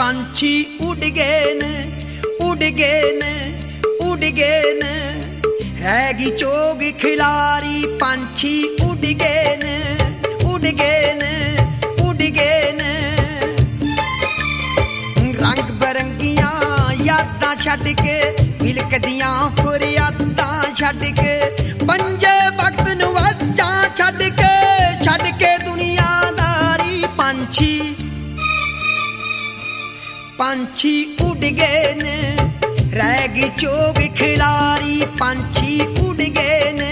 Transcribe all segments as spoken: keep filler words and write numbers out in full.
पंछी उड़ गए ने उड़ गए ने उड़ गए ने रहेगी चोग खिलारी पंछी उड़ गए ने उड़ गए ने उड़ गए ने रंग बरंगियां यादां छड्ड के मिलकदियां फरियादां छड्ड के पंजे वक्त नूं वाजां छड्ड के छड्ड के दुनियादारी पंछी पंछी उड़ गए ने रहेगी चोग खिलारी पंछी उड़ गए ने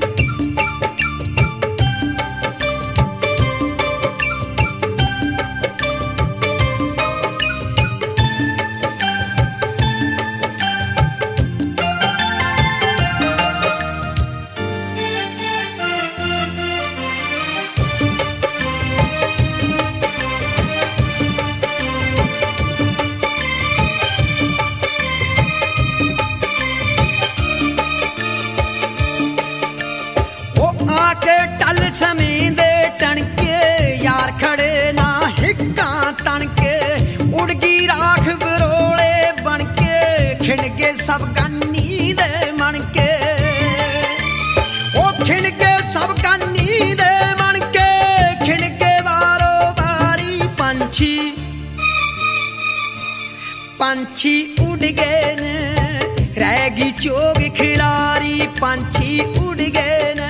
टल समय दे टणके यार खड़े ना हिक्कां तणके उड़गी राख बरोले बनके खिणगे सब गानी दे मनके ओ खिणगे सब गानी दे मनके खिणगे वारो बारी पंछी पंछी उड़ गए ने रहेगी चोग खिलारी पंछी उड़ गए ने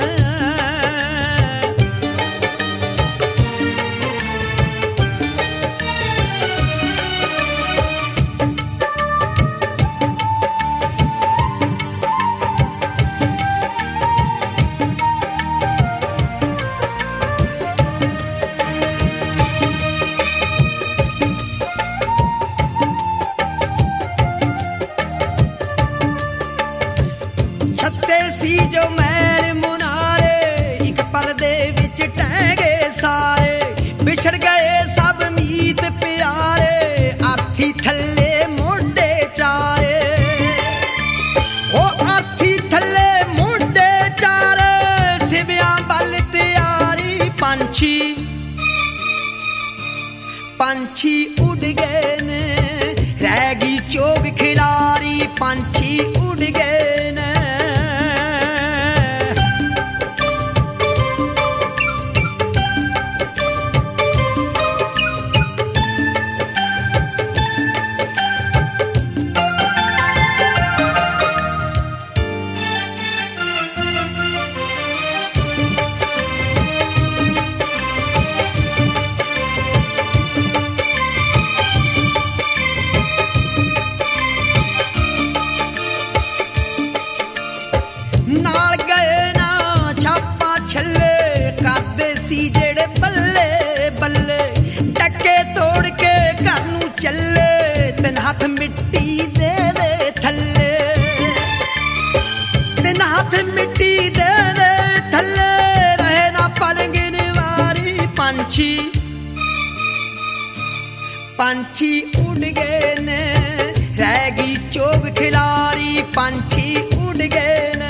सी जो मैल मुनारे एक पल दे विच टह गए सारे बिछड़ गए सब मीत प्यारे आर्थी थल्ले मोढे चारे ओ आर्थी थल्ले मोढे चारे सिवियां बल तैयारी पंछी पंछी उड़ गए ने रहेगी चोग खिलारी पंछी उड़ गए ने नाल गए ना छापा छल्ले करदे सी जेड़े बल्ले बल्ले टके तोड़ के घर नूं चले तिन हाथ मिट्टी दे दे थल्ले तिन हाथ मिट्टी दे दे थल्ले रहे ना पलंगिन वारी पंछी पंछी उड़ गए ने रहेगी चोग खिलारी पंछी उड़ गए ने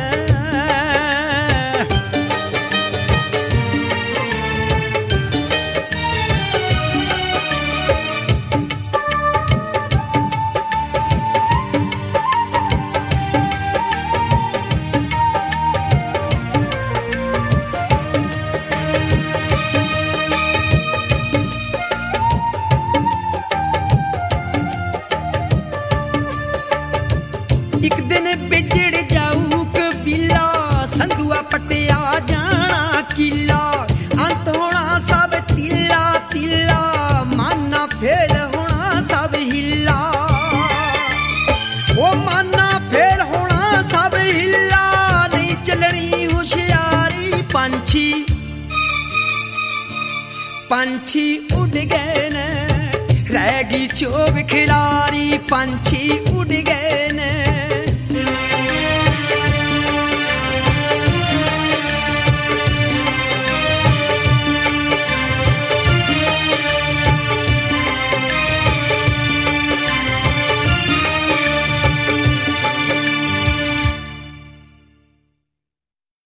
एक दिन बिजड़ जाऊ कबीला संधुआ पटिया जाना किला अंत होना सब तिला तिला माना फेल होना सब हिला ओ माना फेल होना सब हिला नहीं चलनी होशियारी पंछी पंछी उड़ गए ने रहेगी चोग खिलारी पंछी उड़ गए ने